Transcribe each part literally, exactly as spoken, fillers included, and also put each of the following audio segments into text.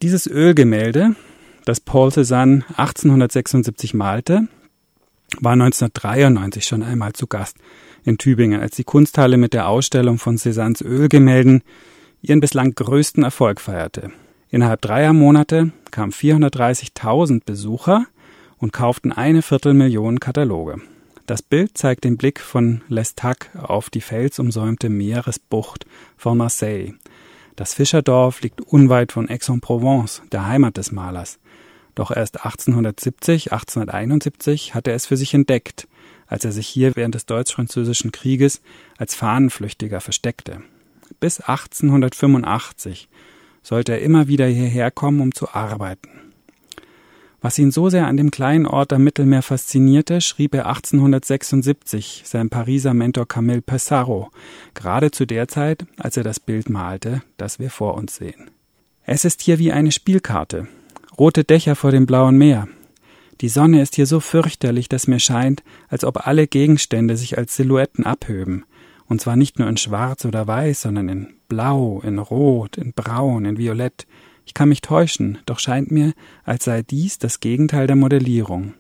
Dieses Ölgemälde, das Paul Cézanne achtzehnhundertsechsundsiebzig malte, war neunzehnhundertdreiundneunzig schon einmal zu Gast in Tübingen, als die Kunsthalle mit der Ausstellung von Cézannes Ölgemälden ihren bislang größten Erfolg feierte. Innerhalb dreier Monate kamen vierhundertdreißigtausend Besucher und kauften eine Viertelmillion Kataloge. Das Bild zeigt den Blick von L'Estaque auf die felsumsäumte Meeresbucht von Marseille. Das Fischerdorf liegt unweit von Aix-en-Provence, der Heimat des Malers. Doch erst achtzehnhundertsiebzig, achtzehnhunderteinundsiebzig hat er es für sich entdeckt, als er sich hier während des Deutsch-Französischen Krieges als Fahnenflüchtiger versteckte. Bis achtzehnhundertfünfundachtzig sollte er immer wieder hierher kommen, um zu arbeiten. Was ihn so sehr an dem kleinen Ort am Mittelmeer faszinierte, schrieb er achtzehnhundertsechsundsiebzig seinem Pariser Mentor Camille Pissarro, gerade zu der Zeit, als er das Bild malte, das wir vor uns sehen. Es ist hier wie eine Spielkarte. Rote Dächer vor dem blauen Meer. Die Sonne ist hier so fürchterlich, dass mir scheint, als ob alle Gegenstände sich als Silhouetten abhöben. Und zwar nicht nur in Schwarz oder Weiß, sondern in Blau, in Rot, in Braun, in Violett. Ich kann mich täuschen, doch scheint mir, als sei dies das Gegenteil der Modellierung.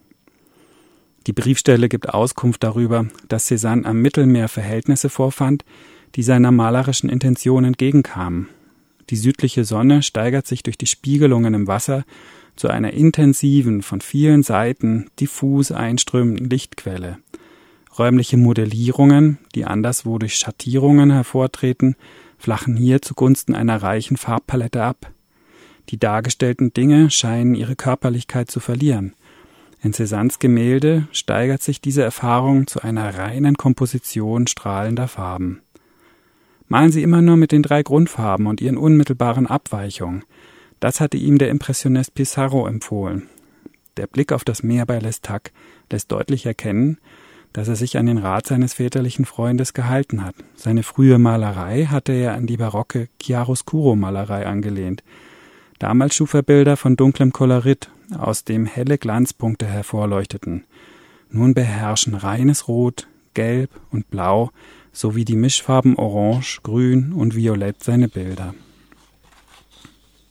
Die Briefstelle gibt Auskunft darüber, dass Cézanne am Mittelmeer Verhältnisse vorfand, die seiner malerischen Intention entgegenkamen. Die südliche Sonne steigert sich durch die Spiegelungen im Wasser zu einer intensiven, von vielen Seiten diffus einströmenden Lichtquelle. Räumliche Modellierungen, die anderswo durch Schattierungen hervortreten, flachen hier zugunsten einer reichen Farbpalette ab. Die dargestellten Dinge scheinen ihre Körperlichkeit zu verlieren. In Cézannes Gemälde steigert sich diese Erfahrung zu einer reinen Komposition strahlender Farben. Malen Sie immer nur mit den drei Grundfarben und ihren unmittelbaren Abweichungen. Das hatte ihm der Impressionist Pissarro empfohlen. Der Blick auf das Meer bei L'Estaque lässt deutlich erkennen, dass er sich an den Rat seines väterlichen Freundes gehalten hat. Seine frühe Malerei hatte er an die barocke Chiaroscuro-Malerei angelehnt. Damals schuf er Bilder von dunklem Kolorit, aus dem helle Glanzpunkte hervorleuchteten. Nun beherrschen reines Rot, Gelb und Blau sowie die Mischfarben Orange, Grün und Violett seine Bilder.